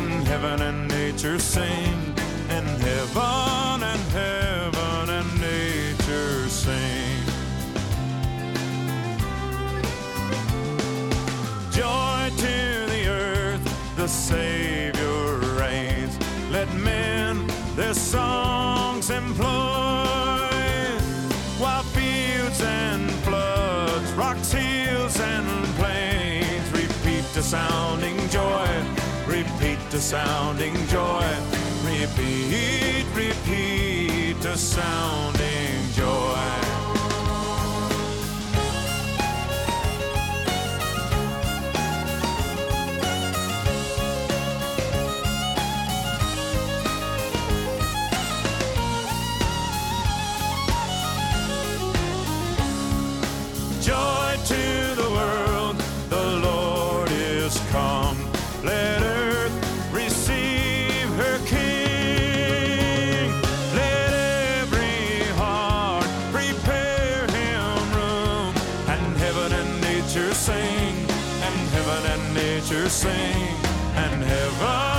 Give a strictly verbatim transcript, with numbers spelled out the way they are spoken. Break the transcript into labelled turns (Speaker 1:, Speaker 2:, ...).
Speaker 1: and heaven and nature sing, and heaven and heaven and nature sing. Joy to the earth, the Savior reigns. Let men their songs employ, while fields and floods, rocks, hills, and plains repeat the sounding joy, repeat the sounding joy, repeat, repeat the sounding joy. Joy to the world, the Lord is come. Let earth receive her King. Let every heart prepare him room. And heaven and nature sing, and heaven and nature sing, and heaven